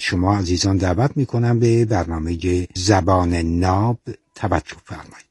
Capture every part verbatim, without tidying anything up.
شما عزیزان دعوت میکنم به برنامه زبان ناب توجه فرمایید.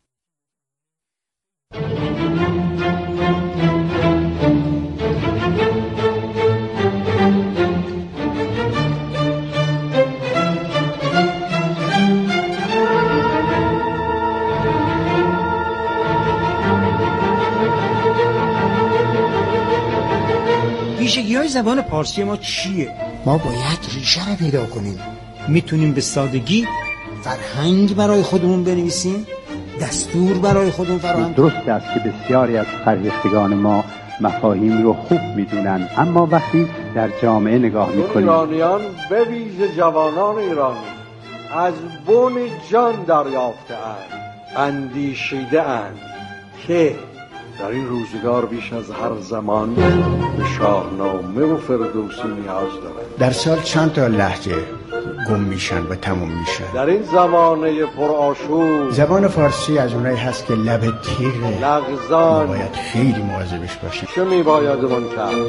ویژگی های زبان پارسی ما چیه؟ ما باید ریشه رو پیدا کنیم. میتونیم به سادگی فرهنگ برای خودمون بنویسیم، دستور برای خودمون فراهم. درست است که بسیاری از فرهیختگان ما مفاهیم رو خوب میدونن، اما وقتی در جامعه نگاه میکنیم، ایرانیان به ویژه جوانان ایرانی از بن جان دریافته اند، اندیشیده اند که در این روزگار بیش از هر زمان به شاهنامه و فردوسی نیاز دارند. در سال چند تا لهجه گم میشن و تموم میشن در این زمانه پرآشوب زبان فارسی از اونایی هست که لب تیغه، لغزان، باید خیلی مواظبش باشیم. چه میبایدمون کرد؟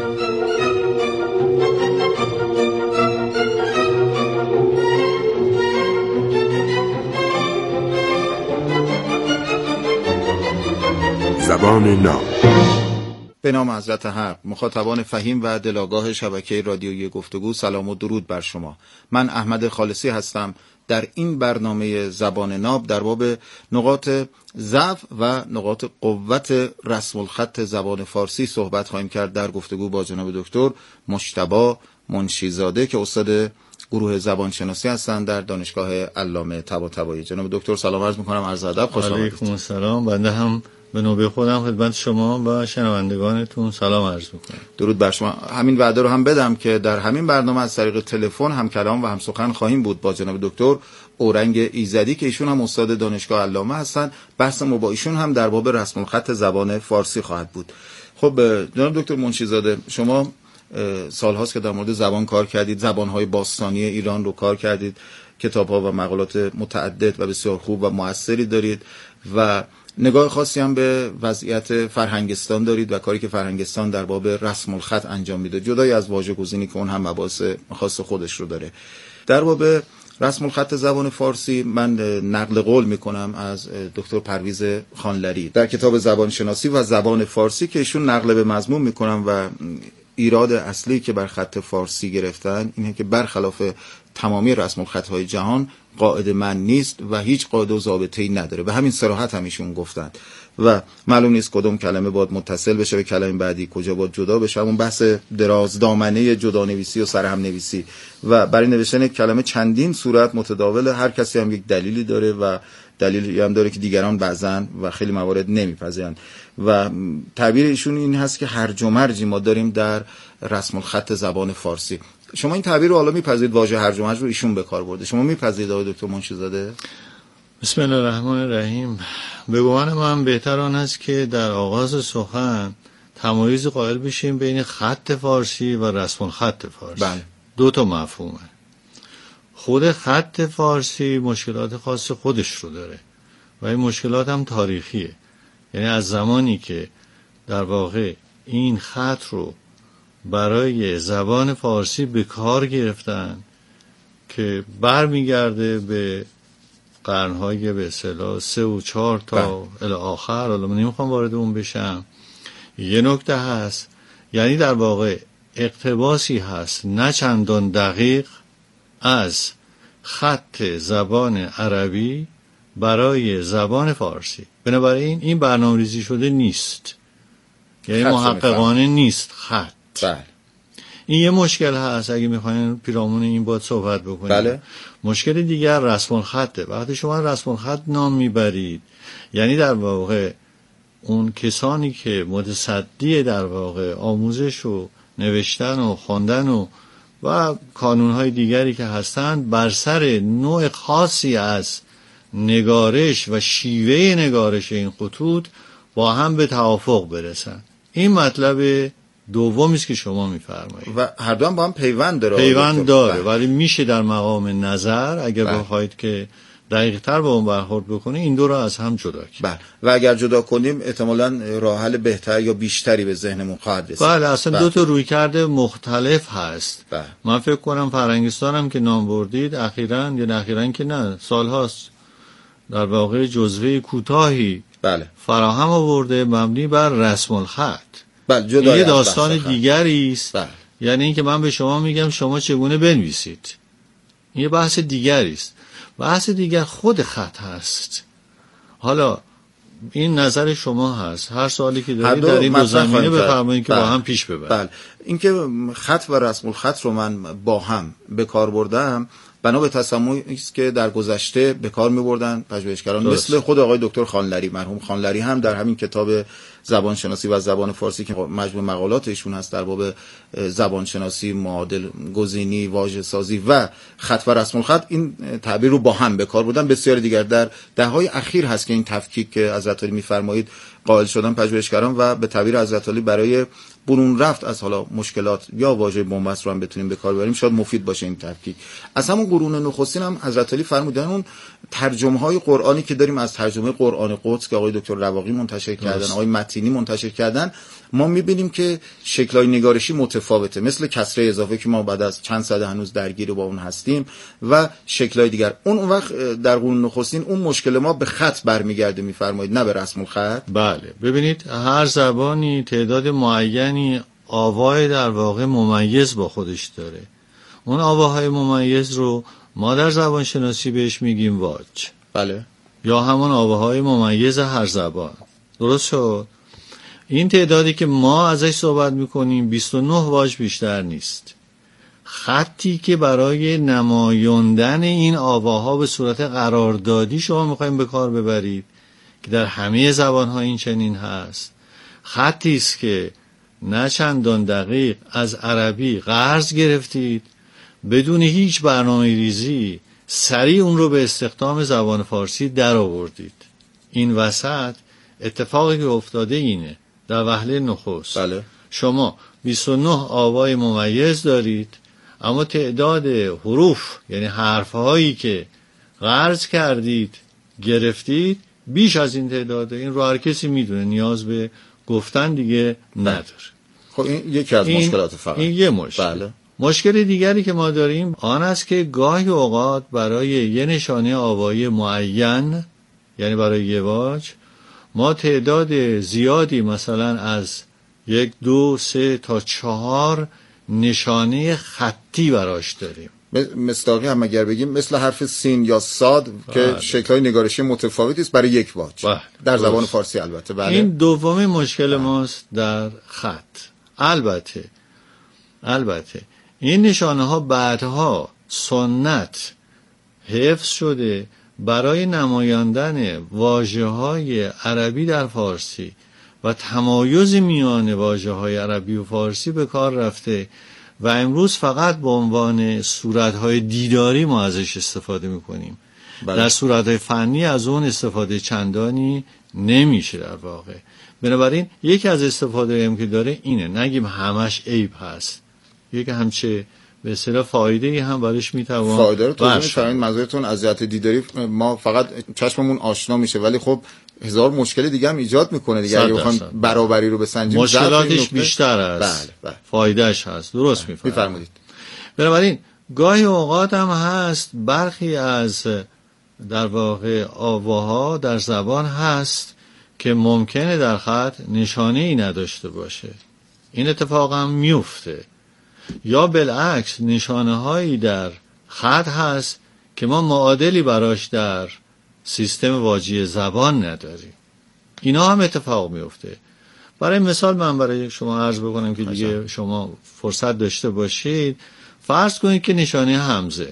زبان ناب. به نام حضرت حق. مخاطبان فهیم و دلاگاه شبکه رادیویی گفتگو، سلام و درود بر شما. من احمد خالصی هستم. در این برنامه زبان ناب در باب نقاط ضعف و نقاط قوت رسم الخط زبان فارسی صحبت خواهیم کرد در گفتگو با جناب دکتر مجتبی منشیزاده که استاد گروه زبانشناسی هستند در دانشگاه علامه طباطبایی. جناب دکتر سلام عرض می‌کنم، عرض ادب، خوش آمدید. علیکم السلام. بنده هم به نوبه خودم خدمت شما و شنوندگانتون سلام عرض می‌کنم. درود بر شما. همین وعده رو هم بدم که در همین برنامه از طریق تلفن هم کلام و هم سخن خواهیم بود با جناب دکتر اورنگ ایزدی که ایشون هم استاد دانشگاه علامه هستند. بحث ما با ایشون هم در باب رسم الخط زبان فارسی خواهد بود. خب جناب دکتر منشیزاده، شما سال‌هاست که در مورد زبان کار کردید، زبان‌های باستانی ایران رو کار کردید، کتاب‌ها و مقالات متعدد و بسیار خوب و مؤثری دارید و نگاه خاصی هم به وضعیت فرهنگستان دارید و کاری که فرهنگستان در باب رسم الخط انجام میده، جدای از واژه‌گزینی که اون هم مباحث خاص خودش رو داره. در باب رسم الخط زبان فارسی من نقل قول میکنم از دکتر پرویز خانلری در کتاب زبان شناسی و زبان فارسی که ایشون نقل به مضمون میکنم و ایراد اصلی که بر خط فارسی گرفتن اینه که برخلاف تمامی رسم الخط‌های جهان قاعده من نیست و هیچ قاعده و ضابطه‌ای نداره. به همین صراحت هم ایشون گفتن و معلوم نیست کدوم کلمه باید متصل بشه به کلمه بعدی، کجا باید جدا بشه. اون بحث دراز دامنه جدا نویسی و سرهم نویسی و برای نوشتن کلمه چندین صورت متداول، هر کسی هم یک دلیلی داره و دلیلی هم داره که دیگران بعضن و خیلی موارد نمیپذیرن و تعبیر ایشون این هست که هرج و مرجی ما داریم در رسم الخط زبان فارسی. شما این تعبیر رو حالا میپذیرید؟ واژه هرج و مرج رو ایشون به کار برده، شما میپذیرید آقای دکتر منشیزاده؟ بسم الله الرحمن الرحیم. به گمان من بهتر آن است که در آغاز سخن تمایز قائل بشیم بین خط فارسی و رسم الخط فارسی. بله. دو تا مفهومه. خود خط فارسی مشکلات خاص خودش رو داره و این مشکلات هم تاریخیه، یعنی از زمانی که در واقع این خط رو برای زبان فارسی به کار گرفتن که برمیگرده به قرنهای به اصطلاح سه و چهار تا الی آخر، حالا من نمیخوام وارد اون بشم. یه نکته هست، یعنی در واقع اقتباسی هست نه چندان دقیق از خط زبان عربی برای زبان فارسی، بنابراین این برنامه‌ریزی شده نیست، یعنی محققانه نیست خط. بله. این یه مشکل هست اگه میخواین پیرامون این باید صحبت بکنیم. بله. مشکل دیگر رسم الخطه. وقتی شما رسم الخط نام میبرید یعنی در واقع اون کسانی که متصدی در واقع آموزش و نوشتن و خواندن و و کانونهای دیگری که هستند بر سر نوع خاصی از نگارش و شیوه نگارش این خطوط با هم به توافق برسن. این مطلب دومی است که شما میفرمایید و هر دو هم با هم پیوند داره. پیوند داره، ولی میشه در مقام نظر اگر بخواید که دقیق‌تر با اون برخورد بکنه، این دو رو از هم جدا کنیم. بله. و اگر جدا کنیم احتمالاً راه حل بهتر یا بیشتری به ذهنمون خواهد رسید. بله، اصلا بله. دو تا رویکرد مختلف هست. بله. من فکر کنم فرنگستان هم که نام بردید اخیراً یا اخیراً که نه سال هاست در واقع جزوه کوتاهی بله. فراهم آورده مبنی بر رسم الخط. بله، جدا یه داستان دیگری است. بله. یعنی اینکه من به شما میگم شما چگونه بنویسید، یه بحث دیگری است. بحث دیگر خود خط هست. حالا این نظر شما هست، هر سوالی که دارید در این دو زمینه بفرمایید که با هم پیش ببرید. بله. اینکه خط و رسم الخط رو من با هم به کار بردم بنا به تسمعی است که در گذشته به کار می‌بردن پژوهشگران مثل خود آقای دکتر خانلری، مرحوم خانلری هم در همین کتاب زبان شناسی و زبان فارسی که مجموع مقالات ایشون هست در باب زبان شناسی، معادل گزینی، واژه سازی و خط و رسم الخط، این تعبیر رو با هم به کار بردن. بسیار دیگر در دهه‌های اخیر هست که این تفکیک که حضرت علی می‌فرمایید قائل شدن پژوهشگران و به تعبیر حضرت علی برای برون رفت از حالا مشکلات یا واژه بن‌بست رو هم بتونیم به کار ببریم شاید مفید باشه این تفکیک. از همون قرون نخستین هم حضرت علی فرمودن اون ترجمه‌های قرآنی که داریم از ترجمه قرآن قدس که آقای دکتر رواقی منتشر کردن، آقای متینی منتشر کردن، ما می‌بینیم که شکل‌های نگارشی متفاوته، مثل کسره اضافه که ما بعد از چند سده هنوز درگیر با اون هستیم و شکل‌های دیگر. اون اون وقت در قرون نخستین اون مشکل ما به خط برمیگرده می‌فرمایید، نه به رسم الخط. بله، ببینید هر زبانی تعداد معینی آوای در واقع ممیز با خودش داره. اون آواهای ممیز رو ما در زبان شناسی بهش میگیم واج. بله. یا همون آواهای ممیز هر زبان. درست شد؟ این تعدادی که ما ازش صحبت میکنیم بیست و نه واج بیشتر نیست. خطی که برای نمایاندن این آواها به صورت قراردادی شما میخوایم به کار ببرید که در همه زبانها این چنین هست، خطی است که نه چندان دقیق از عربی قرض گرفتید، بدون هیچ برنامه ریزی سریع اون رو به استخدام زبان فارسی در آوردید. این وسط اتفاقی که افتاده اینه در وهله نخست بله. شما بیست و نه آوای ممیز دارید، اما تعداد حروف یعنی حرفهایی که قرض کردید گرفتید بیش از این تعداده. این رو هر کسی میدونه، نیاز به گفتن دیگه نداره. خب این یکی از این مشکلات فقط. این یه مشکل. بله. مشکل دیگری که ما داریم آن است که گاهی اوقات برای یه نشانه آوایی معین، یعنی برای یه واج، ما تعداد زیادی مثلا از یک دو سه تا چهار نشانه خطی براش داریم. مصداقی هم اگر بگیم مثل حرف سین یا صاد که شکل‌های نگارشی متفاوتی است برای یک واج در زبان فارسی. البته بله. این دومین مشکل بله. ماست در خط. البته البته این نشانه ها بعدها سنت حفظ شده برای نمایاندن واژه‌های عربی در فارسی و تمایز میان واژه‌های عربی و فارسی به کار رفته و امروز فقط به عنوان صورت‌های دیداری ما ازش استفاده می‌کنیم. بله. در صورت‌های فنی از اون استفاده چندانی نمیشه در واقع. بنابراین یکی از استفاده هم که داره اینه، نگیم همش عیب هست، یکی همچه به اصطلاح فایده‌ای هم برش میتوان. فایده رو تو می‌فهمید، منظورتون از جهت دیداری ما فقط چشممون آشنا میشه ولی خب هزار مشکل دیگه هم ایجاد میکنه دیگه. اگه بخوایم برابری رو بسنجیم مشکلاتش بیشتر است. بله بله. فایدهش هست. درست میفرمایید. بنابراین گاهی اوقات هم هست برخی از در واقع آواها در زبان هست که ممکنه در خط نشانه ای نداشته باشه. این اتفاق هم میفته. یا بالعکس نشانه هایی در خط هست که ما معادلی براش در سیستم واجی زبان نداریم. اینا هم اتفاق میفته. برای مثال من برای شما عرض بکنم که دیگه مثلا شما فرصت داشته باشید. فرض کنید که نشانه همزه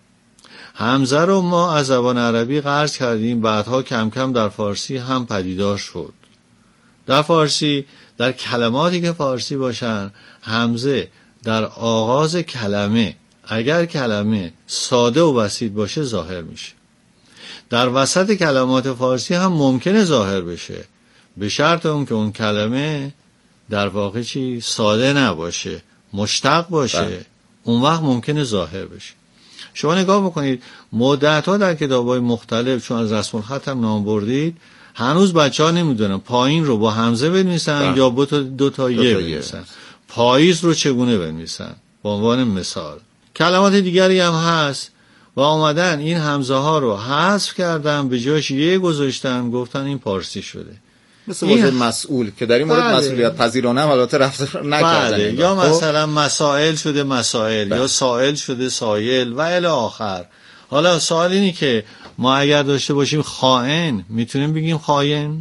همزه رو ما از زبان عربی قرض کردیم، بعدها کم کم در فارسی هم پدیدار شد. در فارسی در کلماتی که فارسی باشن همزه در آغاز کلمه اگر کلمه ساده و بسیط باشه ظاهر میشه. در وسط کلمات فارسی هم ممکنه ظاهر بشه به شرط اون که اون کلمه در واقع چی ساده نباشه، مشتق باشه. بله. اون وقت ممکنه ظاهر بشه. شما نگاه بکنید مدت‌ها در کتاب‌های مختلف چون از رسم الخط هم نام بردید هنوز بچه‌ها نمیدونن پایین رو با همزه بنویسن یا با دو تا یه بنویسن، پاییز رو چگونه بنویسن به عنوان مثال. کلمات دیگری هم هست و آمدن این همزه ها رو حذف کردن به جاش یه گذاشتن گفتن این پارسی شده. مثل واژه مسئول که در این مورد بله. مسئولیت پذیرانه هم البته رفت نکردن بله. یا مثلا مسائل شده مسائل بله. یا سائل شده سایل و الی آخر. حالا سوال اینی که ما اگر داشته باشیم خائن میتونیم بگیم خائن؟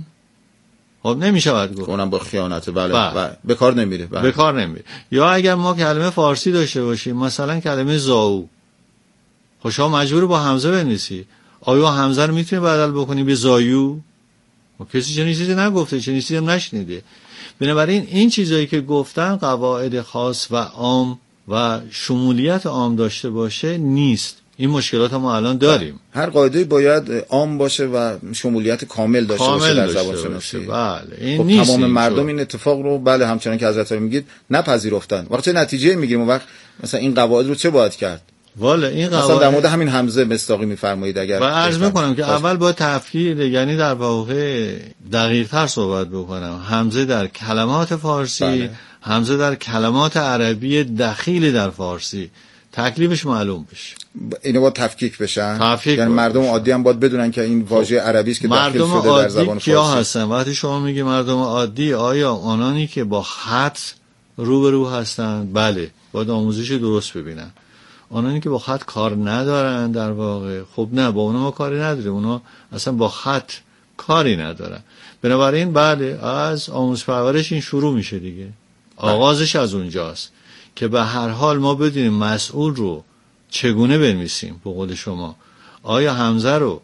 خب نمیشه باید گفت. اونم با خیانت بله, بله. بله. به کار نمیره. بله. به کار نمیره. یا اگر ما کلمه فارسی داشته باشیم مثلا کلمه زاو خب شما مجبور با همزه بنویسی. آیا همزه رو میتونی بدل بکنی به زایو؟ و کسی چنین چیزی نگفته، چنین چیزی هم نشنیده. بنابراین این چیزایی که گفتن قواعد خاص و عام و شمولیت عام داشته باشه نیست. این مشکلات ما الان داریم. هر قاعده باید عام باشه و شمولیت کامل داشته کامل باشه در داشته زبان شناسی. بله این خب نیست. تمام این مردم شد. این اتفاق رو بله همچنان که حضرت میگید نپذیرفتن. وقتی نتیجه میگیریم اون وقت مثلا این قواعد رو چه باید کرد؟ والا این قواعد مثلا در مورد همین همزه مستاقی میفرمایید اگر و عرض میکنم که اول با تفکیک یعنی در واقع دقیق تر صحبت بکنم. همزه در کلمات فارسی بله. همزه در کلمات عربی دخیل در فارسی تکلیفش معلوم بشه. اینا باید تفکیک بشن. تفکیک یعنی مردم بشن. عادی هم باید بدونن که این واژه عربی است که داخل شده در زبان فارسی. کیا هستن؟ وقتی شما میگی مردم عادی آیا آنانی که با خط روبرو هستن؟ بله باید آموزش درست ببینن. آنانی که با خط کار ندارن در واقع خب نه با اونا ما کاری نداریم، اونا اصلا با خط کاری ندارن. بنابراین بله از آموزش پرورش این شروع میشه دیگه. آغازش از اونجاست که به هر حال ما بدونیم مسئول رو چگونه بنویسیم. به قول شما آیا همزه رو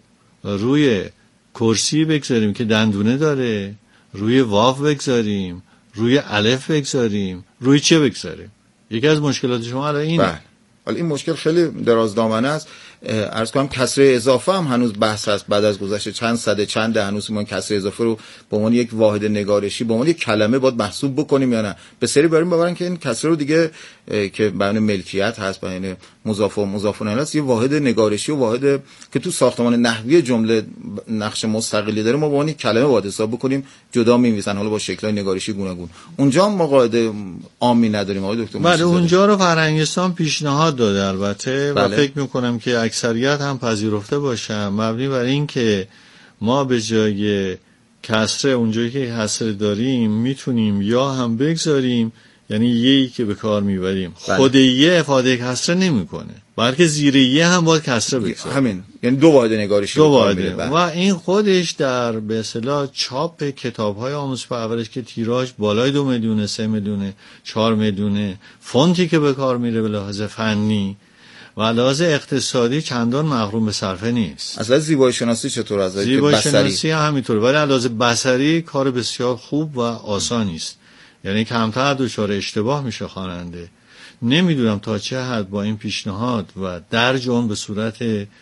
روی کرسی بگذاریم که دندونه داره، روی واو بگذاریم، روی الف بگذاریم، روی چه بگذاریم؟ یکی از مشکلات شما الان اینه. بله. حالا این مشکل خیلی دراز دامنه است. عرض کنم کسره اضافه هم هنوز بحث هست بعد از گذشت چند صده چند ده هنوز ما کسره اضافه رو به عنوان یک واحد نگارشی به عنوان یک کلمه باید محسوب بکنیم یا نه. به سری بریم ببرن که این کسره رو دیگه که بیان ملکیت هست بیان مضاف و مضاف الیه است یه واحد نگارشی و واحد که تو ساختمان نحوی جمله نقش مستقلی داره ما به عنوان یک کلمه باید حساب بکنیم جدا می‌نویسن حالا با شکل‌های نگارشی گوناگون. اونجا ما قاعده عامی نداریم آقای دکتر. بله اونجا رو فرهنگستان پیشنهاد داده البته بله. و فکر می‌کنم که اکثریت هم پذیرفته باشن مبنی بر این که ما به جای کسره اونجایی که کسره داریم میتونیم یا هم بگذاریم یعنی یه‌ای که به کار میبریم بله. خود یه افاده کسره نمیکنه بلکه زیر یه هم باید کسره بگذاریم همین یعنی دو واحد نگارشی دو واحد و این خودش در به اصطلاح چاپ کتاب‌های آموزش پرورش که تیراژ بالای دو میلیون سه میلیون چهار میلیون فونتی که به کار میره به لحاظ فنی و لحاظ اقتصادی چندان مغروم به صرفه نیست. اصلا زیبایی شناسی چطور از لحاظ زیبایی شناسی همینطور ولی لحاظ بصری کار بسیار خوب و آسانی است. یعنی کمتر دچار اشتباه میشه خواننده. نمیدونم تا چه حد با این پیشنهاد و درج اون به صورت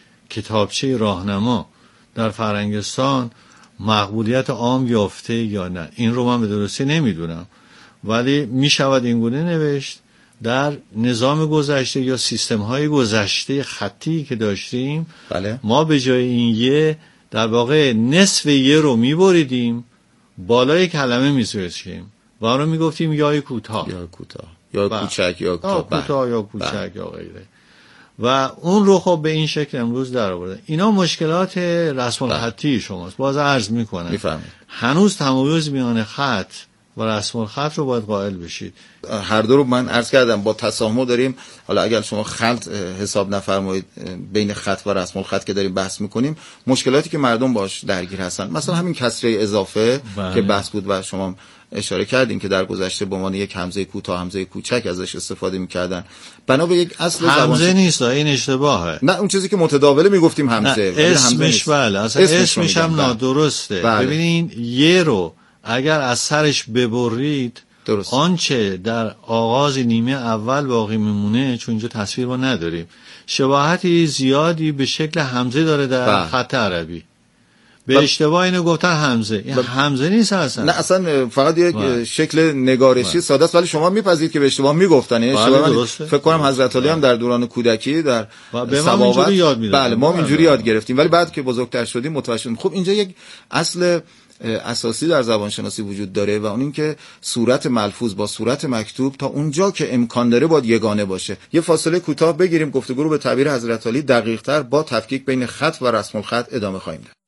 کتابچه راهنما در فرهنگستان مقبولیت عام یافته یا نه این رو من به درستی نمیدونم ولی میشود اینگونه نوشت در نظام گذشته یا سیستم های گذشته خطی که داشتیم بله. ما به جای این یه در واقع نصف یه رو میبریدیم بالای کلمه میذاشتیم و آن رو میگفتیم یای کوتاه یا کوتاه یا کوچک یا کوتاه یا کوچک یا غیره و اون رو خب به این شکل امروز در آوردن. اینا مشکلات رسم الخطی شماست. باز عرض میکنم هنوز تمایز میان خط و رسم الخط رو باید قائل بشید. هر دو رو من عرض کردم با تسامح داریم. حالا اگر شما خط حساب نفرمایید بین خط و رسم الخط که داریم بحث میکنیم مشکلاتی که مردم باش درگیر هستن مثلا همین کسره اضافه بله. که بحث بود و شما اشاره کردین که در گذشته به عنوان یک همزه کوتاه همزه کوچک ازش استفاده میکردن بنا به یک اصل زبان همزه نیست این اشتباهه. نه اون چیزی که متداوله میگفتیم همزه اسمش بله اصلا اسمش, اسمش هم نادرسته. بله. ببینین یه رو اگر از سرش ببرید درست. آنچه در آغاز نیمه اول باقی میمونه چون اینجا تصویر ما نداریم شباهتی زیادی به شکل همزه داره در بله. خط عربی. به اشتباه اینو گفتن همزه، این همزه نیست اصلا. نه اصلا فقط یک بله. شکل نگارشی بله. ساده است، ولی شما میپذیرید که به اشتباه میگفتن. یعنی اشتباه فکر کنم حضرت علی هم در دوران کودکی در سباوت یاد میدادن. بله ما اینجوری یاد گرفتیم، ولی بعد که بزرگتر شدیم متوجه شدیم. خب اینجا یک اصل اساسی در زبان شناسی وجود داره و اون این که صورت ملفوظ با صورت مکتوب تا اونجا که امکان داره باید یگانه باشه. یه فاصله کوتاه بگیریم، گفتگو رو به تعبیر حضرت علی دقیق‌تر با تفکیک بین خط و رسم الخط ادامه خواهیم داد.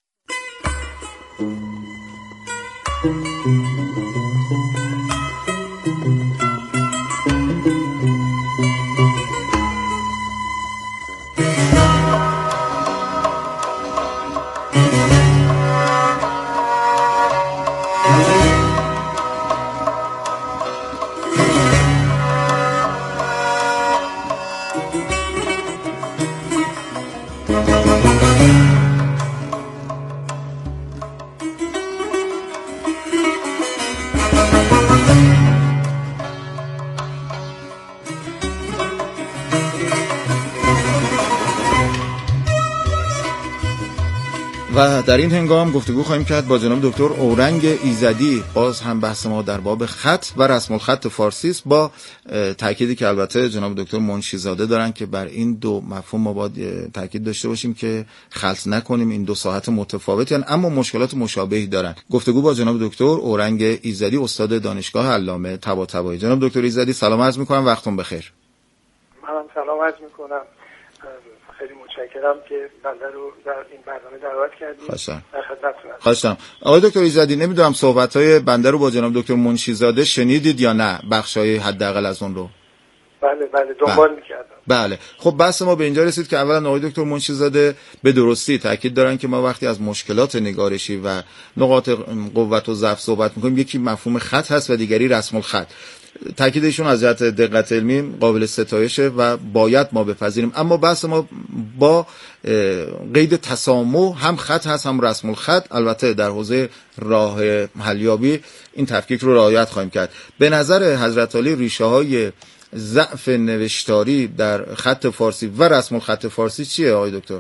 و در این هنگام گفتگو خواهیم کرد با جناب دکتر اورنگ ایزدی. باز هم بحث ما در باب خط و رسم الخط فارسی است، با تأکیدی که البته جناب دکتر منشیزاده دارن که بر این دو مفهوم ما باید تأکید داشته باشیم که خلط نکنیم، این دو ساحت متفاوتی هستند اما مشکلات مشابهی دارن. گفتگو با جناب دکتر اورنگ ایزدی، استاد دانشگاه علامه طباطبایی. جناب دکتر ایزدی سلام عرض می‌کنم، وقتتون بخیر. منم سلام عرض می‌کنم، خیلی متشکرم که بنده رو در این برنامه دعوت کردید. خواستم. در خدمتتونم. خواستم. آقای دکتر ایزدی، نمیدونم صحبت‌های بنده رو با جناب دکتر منشیزاده شنیدید یا نه، بخشای حداقل از اون رو؟ بله بله دنبال می‌کردم. بله. خب بحث ما به اینجا رسید که اولا آقای دکتر منشیزاده به درستی تاکید دارن که ما وقتی از مشکلات نگارشی و نقاط قوت و ضعف صحبت می‌کنیم، یکی مفهوم خط هست و دیگری رسم الخط. تاکیدشون از جهت دقت علمی قابل ستایشه و باید ما بپذیریم، اما بحث ما با قید تسامح هم خط هست هم رسم الخط. البته در حوزه راه حلیابی این تفکیک رو رعایت خواهیم کرد. به نظر حضرت علی ریشه های ضعف نوشتاری در خط فارسی و رسم الخط فارسی چیه آقای دکتر؟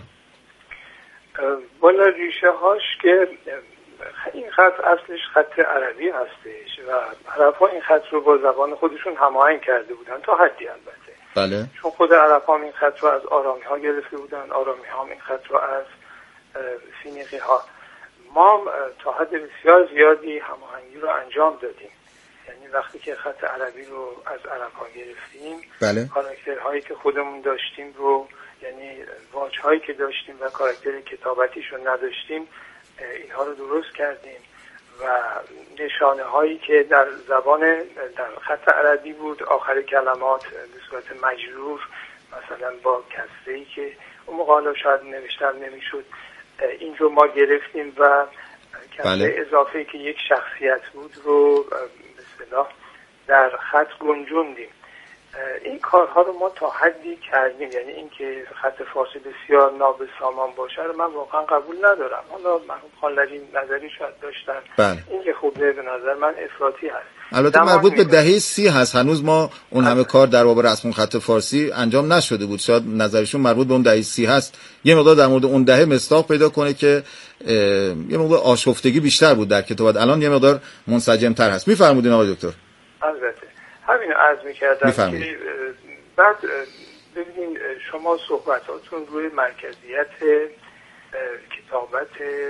والا ریشه هاش که این خط اصلش خط عربی هستش و عرب‌ها این خط رو با زبان خودشون هماهنگ کرده بودن تا حدی البته. بله. چون خود عرب‌ها این خط رو از آرامی ها گرفته بودن، آرامی ها این خط رو از فینیقی ها. ما تا حد بسیار زیادی هماهنگی رو انجام دادیم. یعنی وقتی که خط عربی رو از عرب‌ها گرفتیم، بله. کاراکترهایی که خودمون داشتیم رو، یعنی واژه‌هایی که داشتیم و کاراکتر کتابتیش رو نداشتیم، اینها رو درست کردیم و نشانه هایی که در زبان در خط عربی بود، آخر کلمات به صورت مجرور، مثلا با کسره‌ای که اون موقع حالا شاید نوشتن نمیشد، این رو ما گرفتیم و کسره بله. اضافه‌ای که یک شخصیت بود رو به اصطلاح در خط گنجوندیم. این کارها رو ما تا حدی کردیم، یعنی اینکه خط فارسی بسیار نابسامان باشه رو من واقعا قبول ندارم. حالا مرحوم خانلری نظری شاید داشتن، بله. این که خوب به نظر من افراطی هست. البته مربوط به دهه سی هست، هنوز ما اون همه کار در باب رسم خط فارسی انجام نشده بود. شاید نظرشون مربوط به اون دهه سی هست، یه مقدار در مورد اون دهه مصداق پیدا کنه که یه مقدار آشفتگی بیشتر بود در کتابت، الان یه مقدار منسجم‌تر هست. می‌فرمودین آقای دکتر؟ البته همین عرض می‌کردم که بعد ببینید شما صحبتاتون روی مرکزیت کتابت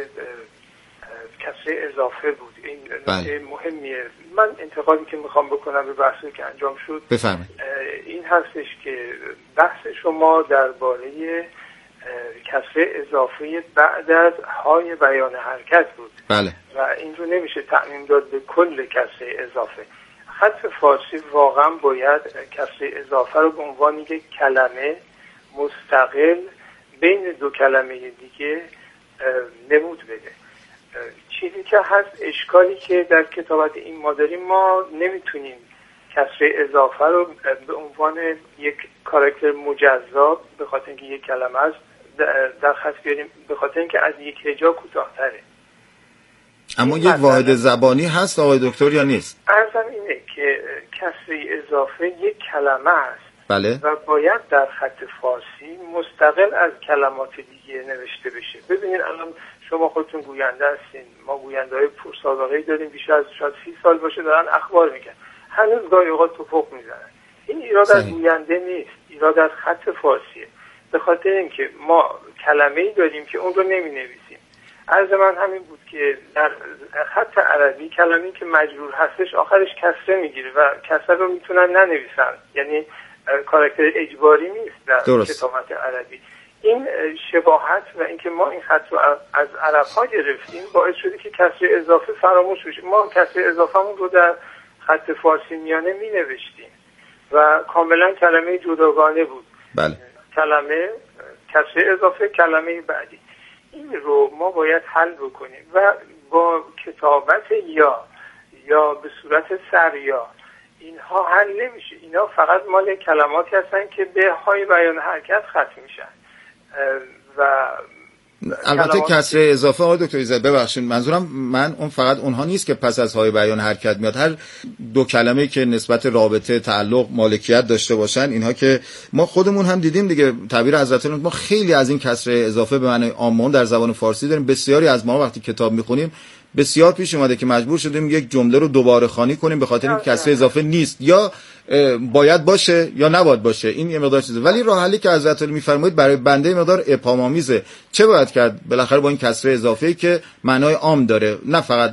کسره اضافه بود، این نکته مهمیه. من انتقادی که میخوام بکنم به بحثی که انجام شد بفرمایید این هستش که بحث شما درباره کسره اضافه بعد از های بیان حرکت بود. بله. و این رو نمیشه تعمیم داد به کل کسره اضافه. خط فارسی واقعا باید کسره اضافه رو به عنوان یک کلمه مستقل بین دو کلمه دیگه نمود بده. چیزی که هست، اشکالی که در کتابت این ما داریم، ما نمیتونیم کسره اضافه رو به عنوان یک کاراکتر مجزا به خاطر اینکه یک کلمه است در خط بیاریم، به خاطر اینکه از یک هجا کوتاه‌تره. اما یک واحد زبانی هست آقای دکتر یا نیست؟ عرضم اینه که کسره اضافه یک کلمه است. بله. و باید در خط فارسی مستقل از کلمات دیگه نوشته بشه. ببینید الان شما خودتون گوینده هستین، ما گوینده های پرسابقه‌ای داریم، بیشتر از شاید سی سال باشه دارن اخبار میگن، هنوز گاهی اوقات توپق میزنن. این ایراد از گوینده نیست، ایراد از خط فارسیه. به خاطر اینکه ما کلمه‌ای داریم که اون رو نمی‌نویسیم. عرض من همین بود که در خط عربی کلمه‌ای که مجرور هستش آخرش کسره میگیره و کسره رو میتونن ننویسن، یعنی کاراکتر اجباری نیست در درست. کتابت عربی. این شباهت و اینکه ما این خط رو از عرب‌ها گرفتیم باعث شده که کسره اضافه فراموش بشه. ما کسره اضافه‌مون رو در خط فارسی میانه مینوشتیم و کاملا کلمه جداگانه بود. بله. کلمه کسره اضافه کلمه بعدی. این رو ما باید حل بکنیم و با کتابت یا یا به صورت سریا اینها حل نمیشه. اینا فقط مال کلماتی هستن که به های بیان حرکت ختم میشن و البته کسره اضافه آقای دکتر ایزدی ببخشید منظورم من اون فقط اونها نیست که پس از های بیان حرکت میاد، هر دو کلمه‌ای که نسبت رابطه تعلق مالکیت داشته باشن اینها که ما خودمون هم دیدیم دیگه، تعبیر حضرت ما خیلی از این کسره اضافه به معنی عامون در زبان فارسی داریم. بسیاری از ما وقتی کتاب میخونیم بسیار پیش اومده که مجبور شدیم یک جمله رو دوباره خوانی کنیم به خاطر اینکه کسره اضافه نیست یا باید باشه یا نباید باشه. این یه مقدار چیزه، ولی راه حلی که حضرت میفرمایید برای بنده مقدار ابهام‌آمیزه. چه باید کرد بالاخره با این کسره اضافه‌ای که معنای عام داره نه فقط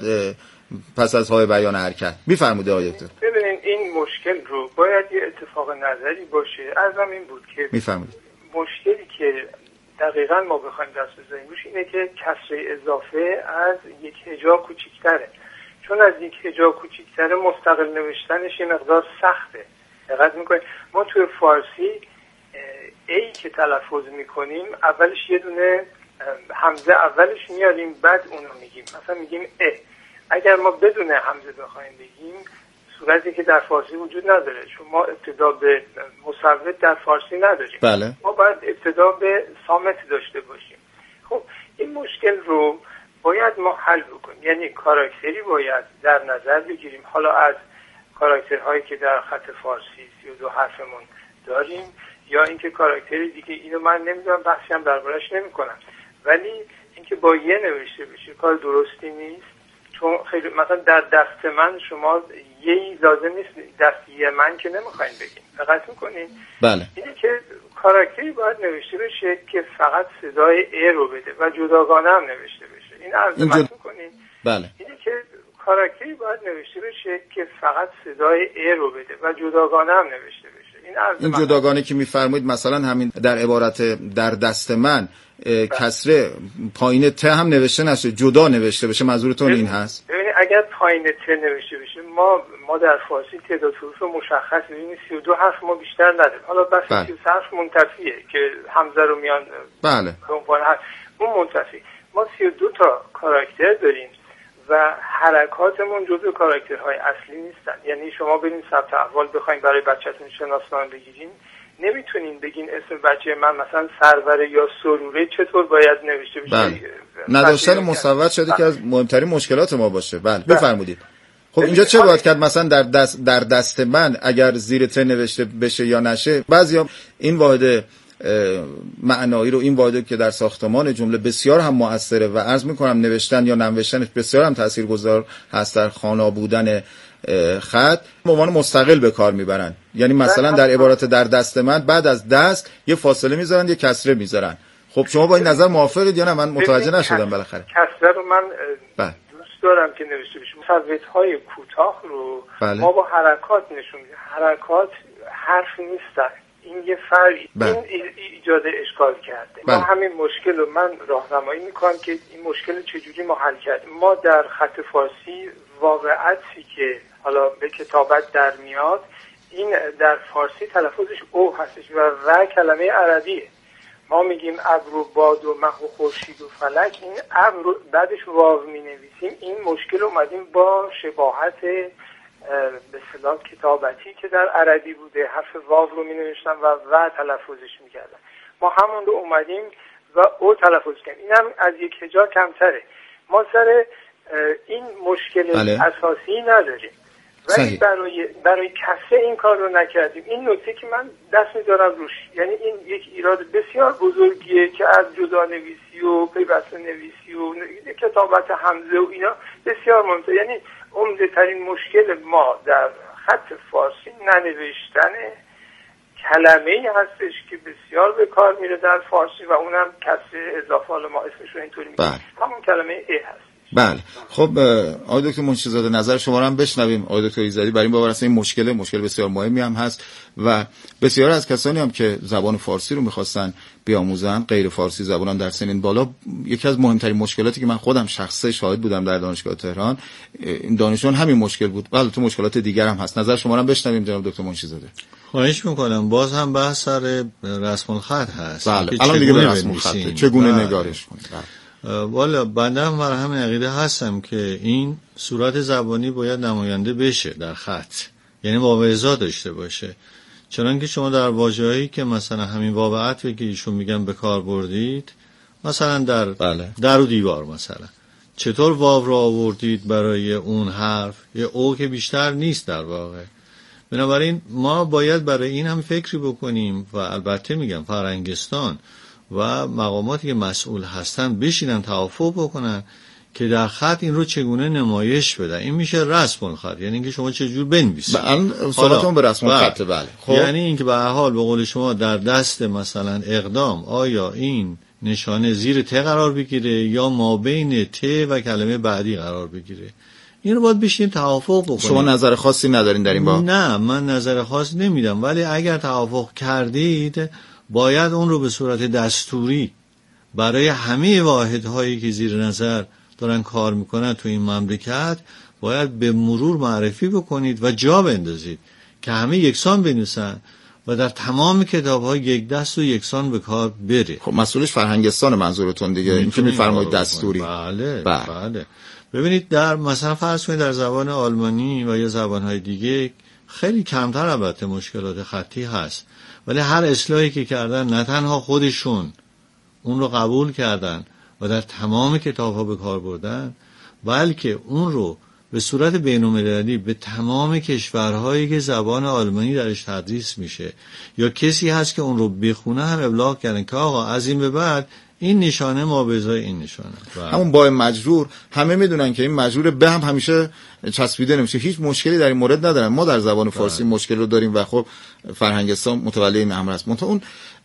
پس از های بیان حرکت؟ میفرمایید آقای دکتر. ببینید این مشکل رو باید یه اتفاق نظری باشه. ازم این بود که میفرمایید مشکلی که دقیقاً ما بخوایم دست بزنیم روش اینه که کسره اضافه از یک هجا کوچیک‌تره. چون از یک هجا کوچیک‌تره مستقل نوشتنش یه مقدار سخته. دقت می‌کنید ما توی فارسی ای که تلفظ می‌کنیم اولش یه دونه همزه اولش میاریم بعد اونو میگیم، مثلا میگیم ا. اگر ما بدون همزه بخوایم بگیم صورتی که در فارسی وجود نداره، چون ما ابتدا به مصوت در فارسی نداریم. بله. ما باید ابتدا به صامت داشته باشیم. خب این مشکل رو باید ما حل بکنیم، یعنی کاراکتری باید در نظر بگیریم، حالا از کاراکترهایی که در خط فارسی سی و دو حرفمون داریم یا اینکه کاراکتری دیگه، اینو من نمیدونم بحثی هم دربارش نمیکنم، ولی اینکه با یه نوشته بشه کار درستی نیست. چون خیلی مثلا در دست من شما یه لازم نیست، دست یه من که نمیخواین بگیم، دقت میکنین؟ بله. اینه که کاراکتری باید نوشته بشه که فقط صدای ا رو بده و جداگانه هم نوشته بشه. این عرض جد... میکنین؟ بله. اینه که کاراکتری باید نوشته بشه که فقط صدای ا رو بده و جداگانه هم نوشته بشه. این عرض این جداگانه که میفرمایید مثلا همین در عبارت در دست من کسره پایین ت هم نوشته نشه، جدا نوشته بشه، منظورتون این هست؟ ببینید اگر پایین ت نوشته بشه ما ما در فارسی تعداد حروف مشخص می‌بینیم سی و دو حرف ما بیشتر نداریم. حالا بس بله. سی و سه حرف منتفیه که همزه رو میان بله. به عنوان حرف اون منتفی. ما سی و دو تا کاراکتر داریم و حرکاتمون جزو کاراکترهای اصلی نیستن. یعنی شما برین ثبت احوال بخواید برای بچه‌تون شناسنامه بگیرین، نمیتونین بگین اسم بچه من مثلا سروره یا سروره چطور باید نوشته بشه. بله. نداشتن مصوت شده که از مهمترین مشکلات ما باشه. بله بفرمایید. خب اینجا چه باید کرد؟ مثلا در دست در دست من اگر زیر ت نوشته بشه یا نشه، بعضیا این واحد معنایی رو، این واحد که در ساختمان جمله بسیار هم مؤثره و عرض میکنم نوشتن یا ننوشتنش بسیار هم تاثیرگذار هست در خوانا بودن خط، به عنوان مستقل به کار میبرن. یعنی مثلا در عبارت در دست من بعد از دست یه فاصله میذارن، یه کسره میذارن. خب شما با این نظر موافقید یا نه؟ من متوجه نشدم بالاخره. کسره رو من بله. دوست دارم که نوشته بشه. مصوت‌های کوتاه رو بله. ما با حرکات نشون میدیم. حرکات حرف نیستن. این یه فرقی بله. این ایجاد اشکال کرده. بله. ما همین مشکل رو من راهنمایی میکنم که این مشکل چجوری ما حل کردیم. ما در خط فارسی واقعاتی که حالا به کتابت در میاد، این در فارسی تلفظش او هستش و و کلمه عربیه. ما میگیم ابر و باد و مه و خورشید و فلک، این ابر رو بعدش واو مینویسیم. این مشکل اومدیم با شباهت به اصطلاح کتابتی که در عربی بوده، حرف واو رو مینوشتن و و تلفظش میکردن. ما همون رو اومدیم و او تلفظ کردیم. این هم از یک هجا کمتره. ما سر این مشکل بله. اساسی نداریم ولی برای برای کسه این کار رو نکردیم. این نکته که من دست می‌ذارم روش، یعنی این یک ایراد بسیار بزرگیه که از جدا نویسی و پیوسته نویسی و کتابت حمزه و اینا بسیار مهمه. یعنی عمده ترین مشکل ما در خط فارسی ننوشتنه، کلمه ای هستش که بسیار به کار میره در فارسی و اونم کسر اضافه، حالا ما اسمش رو اینطوری میگیم، همون کلمه ای هست. بله. خب آقای دکتر منشی‌زاده نظر شما رو هم بشنویم. آقای دکتر ایزدی برای این باور هستن این مشکل مشکل بسیار مهمی هم هست و بسیار از کسانی هم که زبان فارسی رو می‌خواستن بیاموزن، غیر فارسی زبانان در سنین بالا، یکی از مهمترین مشکلاتی که من خودم شخصه شاهد بودم در دانشگاه تهران، این دانشجویان همین مشکل بود. بله تو مشکلات دیگر هم هست. نظر شما رو هم بشنویم جناب دکتر منشی‌زاده. خواهش میکنم. باز هم بحث سر رسم الخط هست. بله. الان دیگه به رسم الخط چگونه بله. نگارش کنیم. بله. والا بنده هم بر همین عقیده هستم که این صورت زبانی باید نماینده بشه در خط، یعنی واوعظا داشته باشه. چنانکه شما در واژه‌هایی که مثلا همین واو عطفی که ایشون میگن به کار بردید، مثلا در بله. در و دیوار مثلا چطور واو را آوردید برای اون حرف، یه او که بیشتر نیست در واقع. بنابراین ما باید برای این هم فکری بکنیم و البته میگم فرهنگستان و مقاماتی که مسئول هستن بشینن توافق بکنن که در خط این رو چگونه نمایش بدن. این میشه رسم الخط، یعنی اینکه شما چجور بنویسید. بله سوالتون به رسم الخط. بله. خب یعنی اینکه به هر حال به قول شما در دست مثلا اقدام آیا این نشانه زیر ت قرار بگیره یا مابین ت و کلمه بعدی قرار بگیره، این رو باید بشینیم توافق بکنیم. شما نظر خاصی ندارین در این باب؟ نه من نظر خاص نمیدم، ولی اگر توافق کردید باید اون رو به صورت دستوری برای همه واحدهایی که زیر نظر دارن کار میکنن تو این مملکت باید به مرور معرفی بکنید و جا بندازید که همه یکسان بنویسن و در تمام کتاب‌ها یک دست و یکسان به کار بره. خب مسئولش فرهنگستان منظورتون دیگه، این که میفرمایید دستوری. بله بله, بله. ببینید در مثلا فرض کنید در زبان آلمانی و یا زبان‌های دیگه خیلی کمتر البته مشکلات خطی هست، ولی هر اصلاحی که کردن نه تنها خودشون اون رو قبول کردن و در تمام کتاب‌ها به کار بردن، بلکه اون رو به صورت بین‌المللی به تمام کشورهایی که زبان آلمانی درش تدریس میشه یا کسی هست که اون رو بخونه هم ابلاغ کردن که آقا از این به بعد این نشانه ما به ازای این نشانه. همون با مجرور همه میدونن که این مجرور به هم همیشه چسبیده نمیشه، هیچ مشکلی در این مورد ندارن. ما در زبان فارسی بله. مشکل رو داریم و خب فرهنگستان متولی این امر است. منتها اون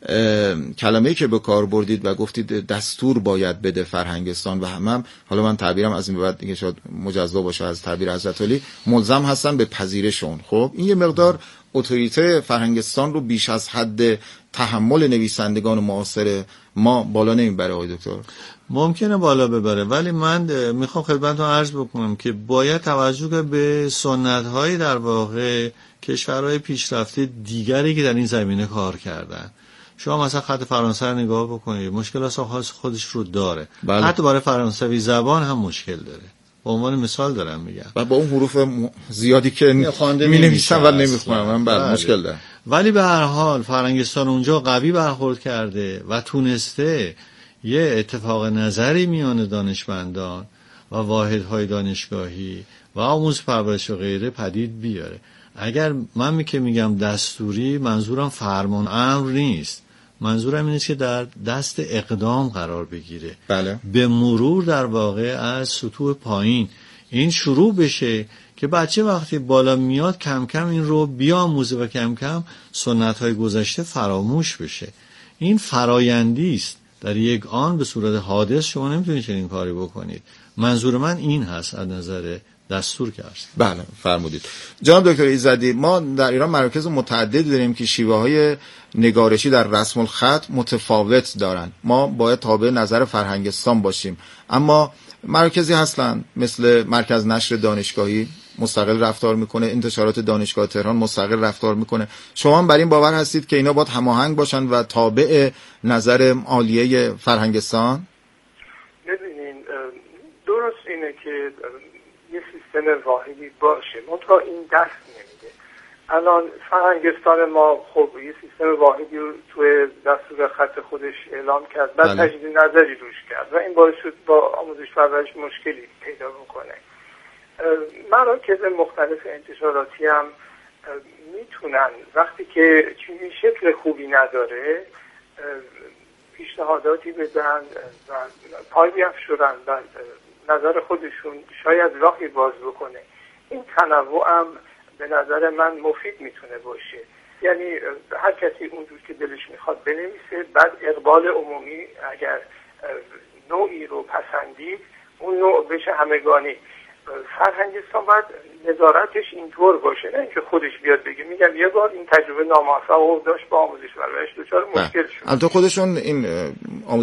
کلمه‌ای که به کار بردید و گفتید دستور باید بده فرهنگستان و هم, هم حالا من تعبیرم از این به بعد دیگه شاید مجزا باشه از تعبیر حضرت علی، ملزم هستن به پذیرش اون. خب این یه مقدار اتوریته فرهنگستان رو بیش از حد تحمل نویسندگان معاصر ما بالا نمیبره آقای دکتر؟ ممکنه بالا ببره، ولی من میخوام خدمتتون عرض بکنم که باید توجه به سنت‌های در واقع کشورهای پیشرفته دیگری که در این زمینه کار کردن. شما مثلا خط فرانسه رو نگاه بکنید، مشکلات خاص خودش رو داره. بله. حتی برای فرانسوی زبان هم مشکل داره. به عنوان مثال دارم میگم. و با اون حروف زیادی که می‌نویسن و نمی‌خونم من بله مشکل داره. ولی به هر حال فرهنگستان اونجا قوی برخورد کرده و تونسته یه اتفاق نظری میان دانشمندان و واحدهای دانشگاهی و آموزش پرورش و غیره پدید بیاره. اگر من می که میگم دستوری، منظورم فرمان امر نیست، منظورم اینه که در دست اقدام قرار بگیره. بله. به مرور در واقع از سطوح پایین این شروع بشه که بچه وقتی بالا میاد کم کم این رو بیاموزه و کم کم سنت‌های گذشته فراموش بشه. این فرایندی است، در یک آن به صورت حادث شما نمیتونید چنین کاری بکنید. منظور من این هست از نظر دستور که هست. بله فرمودید. جناب دکتر ایزدی، ما در ایران مراکز متعدد داریم که شیوه‌های نگارشی در رسم الخط متفاوت دارن. ما باید تابع نظر فرهنگستان باشیم، اما مراکزی هستن مثل مرکز نشر دانشگاهی مستقل رفتار میکنه، انتشارات دانشگاه تهران مستقل رفتار میکنه. شما هم بر این باور هستید که اینا باید هماهنگ باشن و تابع نظر عالیه فرهنگستان؟ ببینین درست اینه که یه سیستم واحدی باشه، منتها این دست نمیده. الان فرهنگستان ما خب یه سیستم واحدی رو توی دستور خط خودش اعلام کرد، بعد تجدید نظری روش کرد و این باعث شد با آموزش پرورش مشکلی پیدا بکنه. مراکز مختلف انتشاراتی هم میتونن وقتی که چیزی شکل خوبی نداره پیشنهاداتی بدن و پای بیفشورن و نظر خودشون شاید راهی باز بکنه. این تنوع هم به نظر من مفید میتونه باشه. یعنی هر کسی اونجور که دلش میخواد بنویسه، بعد اقبال عمومی اگر نوعی رو پسندید اون نوع بشه همگانی. فرهنگستان باید نظارتش اینطور باشه، نه اینکه خودش بیاد بگه. میگم یه بار این تجربه ناموفق و داشت با آموزش پرورش دچار مشکل شد. البته خودشون این